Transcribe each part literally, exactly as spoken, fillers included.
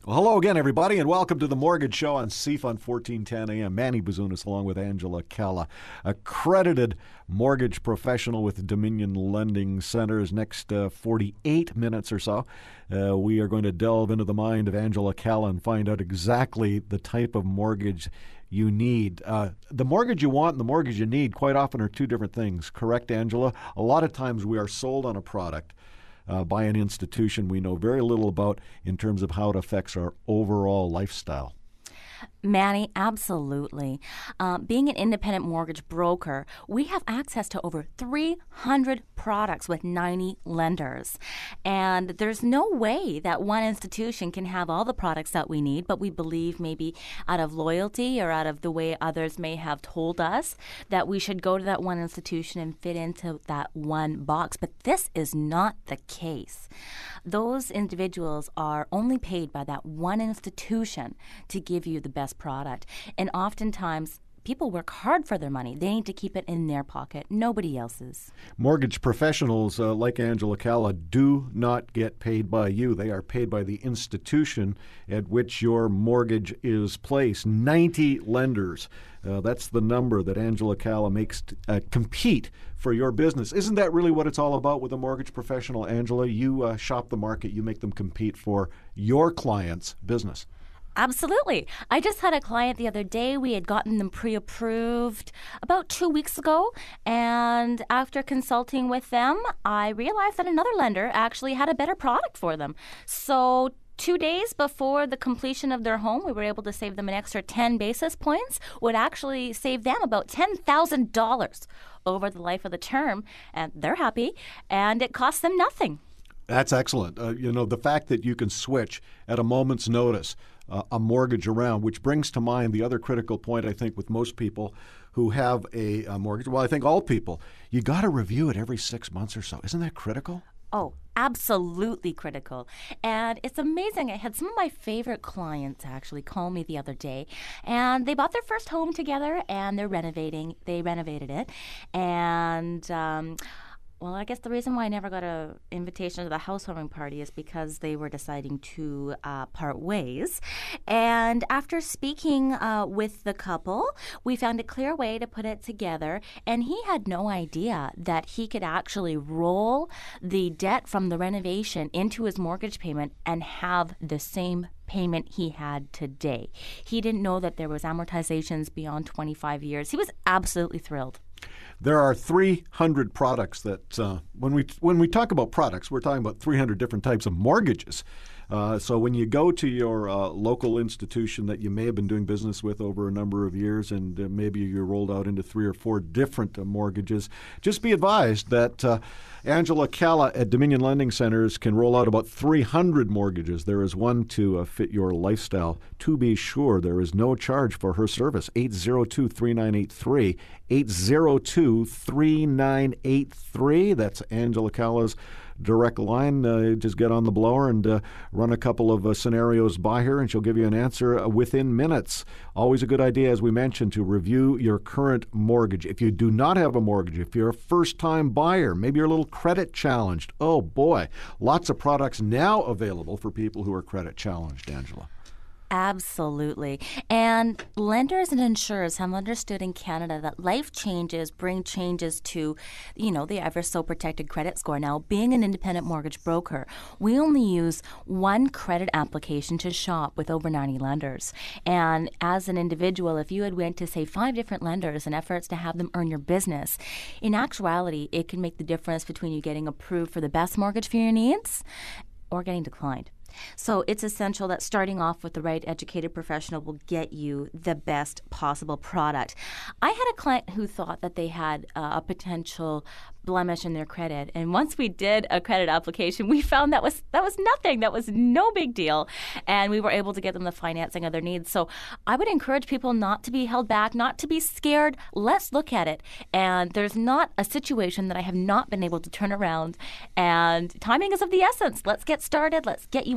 Well, hello again, everybody, and welcome to the Mortgage Show on C F U N fourteen ten A M. Manny Bazunas along with Angela Calla, accredited mortgage professional with Dominion Lending Centers. Next uh, forty-eight minutes or so, uh, we are going to delve into the mind of Angela Calla and find out exactly the type of mortgage you need. Uh, the mortgage you want and the mortgage you need quite often are two different things. Correct, Angela? A lot of times we are sold on a product Uh, by an institution we know very little about in terms of how it affects our overall lifestyle. Manny, absolutely. Uh, being an independent mortgage broker, we have access to over three hundred products with ninety lenders. And there's no way that one institution can have all the products that we need, but we believe maybe out of loyalty or out of the way others may have told us that we should go to that one institution and fit into that one box. But this is not the case. Those individuals are only paid by that one institution to give you the best product. And oftentimes, people work hard for their money. They need to keep it in their pocket, nobody else's. Mortgage professionals uh, like Angela Calla do not get paid by you. They are paid by the institution at which your mortgage is placed. ninety lenders. Uh, that's the number that Angela Calla makes t- uh, compete for your business. Isn't that really what it's all about with a mortgage professional, Angela? You uh, shop the market. You make them compete for your client's business. Absolutely. I just had a client the other day. We had gotten them pre-approved about two weeks ago. And after consulting with them, I realized that another lender actually had a better product for them. So two days before the completion of their home, we were able to save them an extra ten basis points, would actually save them about ten thousand dollars over the life of the term. And they're happy. And it cost them nothing. That's excellent. Uh, you know, the fact that you can switch at a moment's notice uh, a mortgage around, which brings to mind the other critical point, I think, with most people who have a, a mortgage. Well, I think all people, you got to review it every six months or so. Isn't that critical? Oh, absolutely critical. And it's amazing. I had some of my favorite clients actually call me the other day, and they bought their first home together, and they're renovating. They renovated it. And um Well, I guess the reason why I never got an invitation to the housewarming party is because they were deciding to uh, part ways. And after speaking uh, with the couple, we found a clear way to put it together. And he had no idea that he could actually roll the debt from the renovation into his mortgage payment and have the same payment he had today. He didn't know that there was amortizations beyond twenty-five years. He was absolutely thrilled. There are three hundred products that, uh, when we when we talk about products, we're talking about three hundred different types of mortgages. Uh, so when you go to your uh, local institution that you may have been doing business with over a number of years, and uh, maybe you're rolled out into three or four different uh, mortgages, just be advised that uh, Angela Calla at Dominion Lending Centers can roll out about three hundred mortgages. There is one to uh, fit your lifestyle. To be sure, there is no charge for her service. eight zero two, three nine eight three, eight zero two, three nine eight three. That's Angela Calla's direct line. Uh, just get on the blower and uh, run a couple of uh, scenarios by her, and she'll give you an answer uh, within minutes. Always a good idea, as we mentioned, to review your current mortgage. If you do not have a mortgage, if you're a first-time buyer, maybe you're a little credit challenged. Oh, boy. Lots of products now available for people who are credit challenged, Angela. Absolutely. And lenders and insurers have understood in Canada that life changes bring changes to, you know, the ever so protected credit score. Now, being an independent mortgage broker, we only use one credit application to shop with over ninety lenders. And as an individual, if you had went to, say, five different lenders in efforts to have them earn your business, in actuality, it can make the difference between you getting approved for the best mortgage for your needs or getting declined. So it's essential that starting off with the right educated professional will get you the best possible product. I had a client who thought that they had uh, a potential blemish in their credit, and once we did a credit application, we found that was that was nothing. That was no big deal, and we were able to get them the financing of their needs. So I would encourage people not to be held back, not to be scared. Let's look at it. And there's not a situation that I have not been able to turn around, and timing is of the essence. Let's get started. Let's get you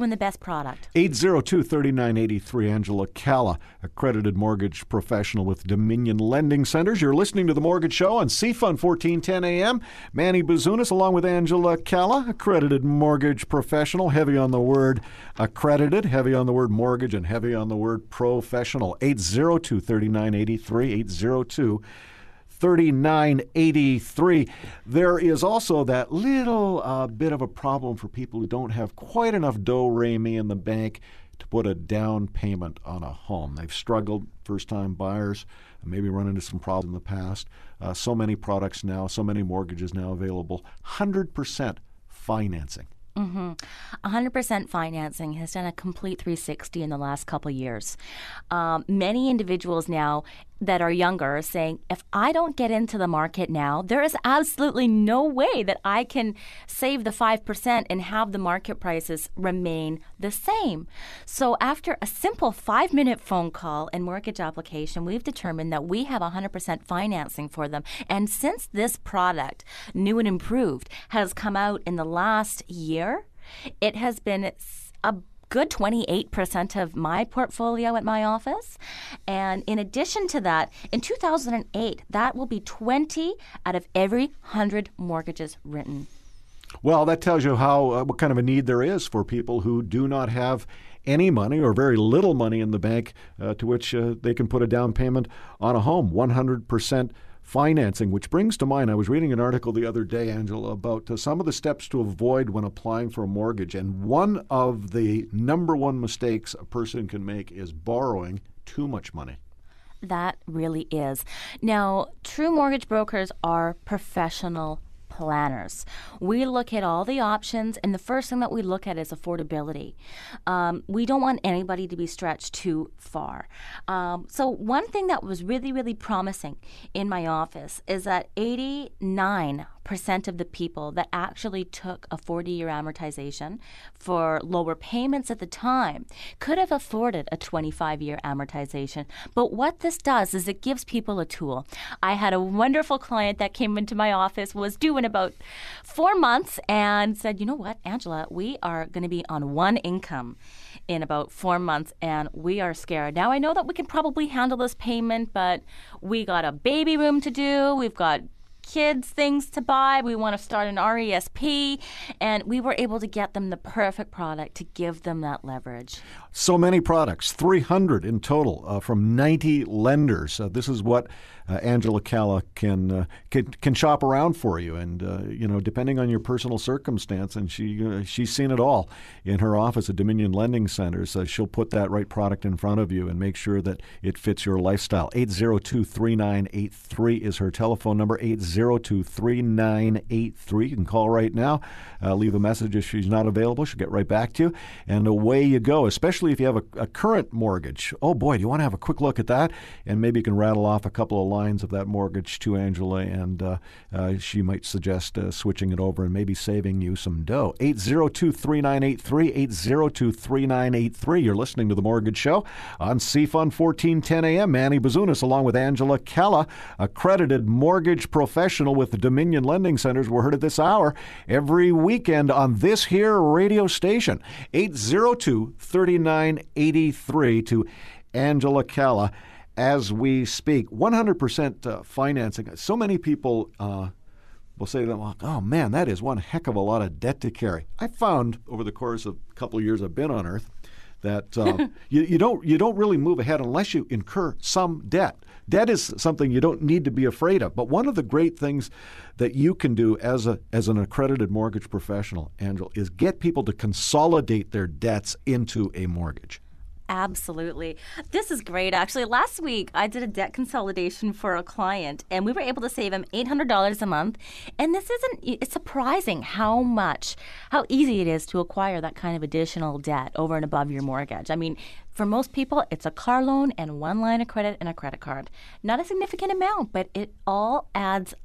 doing the best product. eight zero two, three nine eight three, Angela Calla, accredited mortgage professional with Dominion Lending Centers. You're listening to The Mortgage Show on C F U N fourteen ten A M. Manny Bazunas along with Angela Calla, accredited mortgage professional, heavy on the word accredited, heavy on the word mortgage, and heavy on the word professional. eight zero two, three nine eight three, eight zero two, three nine eight three. There is also that little uh, bit of a problem for people who don't have quite enough do-re-mi in the bank to put a down payment on a home. They've struggled, first-time buyers, maybe run into some problems in the past. Uh, so many products now, so many mortgages now available. one hundred percent financing. Mm-hmm. one hundred percent financing has done a complete three sixty in the last couple of years. Um, many individuals now that are younger are saying, if I don't get into the market now, there is absolutely no way that I can save the five percent and have the market prices remain the same. So after a simple five-minute phone call and mortgage application, we've determined that we have one hundred percent financing for them. And since this product, new and improved, has come out in the last year, it has been a good twenty-eight percent of my portfolio at my office. And in addition to that, in two thousand eight, that will be twenty out of every one hundred mortgages written. Well, that tells you how uh, what kind of a need there is for people who do not have any money or very little money in the bank uh, to which uh, they can put a down payment on a home. one hundred percent financing, which brings to mind, I was reading an article the other day, Angela, about uh, some of the steps to avoid when applying for a mortgage. And one of the number one mistakes a person can make is borrowing too much money. That really is. Now, true mortgage brokers are professional planners. We look at all the options, and the first thing that we look at is affordability. Um, we don't want anybody to be stretched too far. Um, so one thing that was really, really promising in my office is that eighty-nine percent of the people that actually took a forty-year amortization for lower payments at the time could have afforded a twenty-five-year amortization. But what this does is it gives people a tool. I had a wonderful client that came into my office, was due in about four months, and said, you know what, Angela, we are going to be on one income in about four months, and we are scared. Now, I know that we can probably handle this payment, but we got a baby room to do. We've got kids things to buy. We want to start an R E S P, and we were able to get them the perfect product to give them that leverage. So many products, three hundred in total uh, from ninety lenders. Uh, this is what uh, Angela Calla can, uh, can can shop around for you, and uh, you know, depending on your personal circumstance, and she uh, she's seen it all in her office at Dominion Lending Centers. Uh, she'll put that right product in front of you and make sure that it fits your lifestyle. eight zero two, three nine eight three is her telephone number. eight zero two, three nine eight three. You can call right now. Uh, leave a message if she's not available. She'll get right back to you, and away you go. Especially if you have a, a current mortgage. Oh boy, do you want to have a quick look at that? And maybe you can rattle off a couple of lines of that mortgage to Angela, and uh, uh, she might suggest uh, switching it over and maybe saving you some dough. eight zero two, three nine eight three, eight zero two, three nine eight three. You're listening to The Mortgage Show on C F U N fourteen ten A M. Manny Bazunas along with Angela Calla, accredited mortgage professional with the Dominion Lending Centers. We're heard at this hour every weekend on this here radio station. eight zero two, three nine eight three to Angela Calla as we speak. one hundred percent uh, financing. So many people uh, will say to them, oh man, that is one heck of a lot of debt to carry. I found over the course of a couple of years I've been on Earth that uh, you, you don't you don't really move ahead unless you incur some debt. Debt is something you don't need to be afraid of. But one of the great things that you can do as a as an accredited mortgage professional, Angela, is get people to consolidate their debts into a mortgage. Absolutely. This is great. Actually, last week I did a debt consolidation for a client, and we were able to save him eight hundred dollars a month. And this isn't, it's surprising how much, how easy it is to acquire that kind of additional debt over and above your mortgage. I mean, for most people, it's a car loan and one line of credit and a credit card. Not a significant amount, but it all adds up.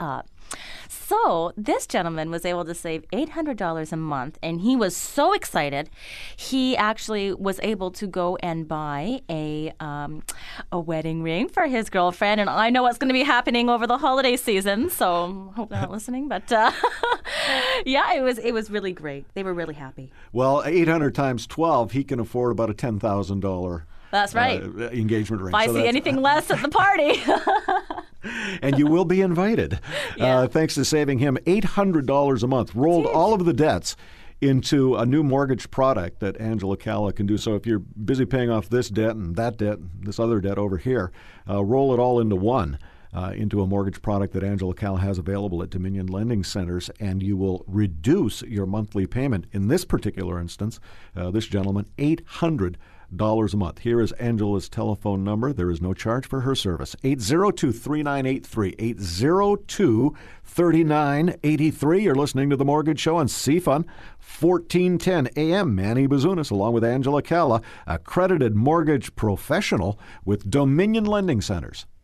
So this gentleman was able to save eight hundred dollars a month, and he was so excited. He actually was able to go and buy a um, a wedding ring for his girlfriend, and I know what's going to be happening over the holiday season, so hope they're not listening. But uh, yeah, it was it was really great. They were really happy. Well, eight hundred times twelve, he can afford about a ten thousand dollars That's right. Uh, engagement ring. If I so see anything less at the party. And you will be invited. Yeah. Uh, thanks to saving him eight hundred dollars a month. Rolled all of the debts into a new mortgage product that Angela Calla can do. So if you're busy paying off this debt and that debt, and this other debt over here, uh, roll it all into one. Uh, into a mortgage product that Angela Calla has available at Dominion Lending Centers, and you will reduce your monthly payment. In this particular instance, uh, this gentleman, eight hundred dollars a month. Here is Angela's telephone number. There is no charge for her service. eight zero two, three nine eight three. eight zero two, three nine eight three. You're listening to The Mortgage Show on C F U N, fourteen ten A M. Manny Bazunas, along with Angela Calla, accredited mortgage professional with Dominion Lending Centers.